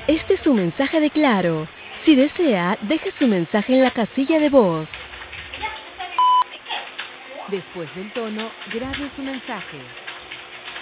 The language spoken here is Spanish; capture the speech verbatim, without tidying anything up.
Este es su mensaje de Claro. Si desea, deje su mensaje en la casilla de voz. Después del tono, grabe su mensaje.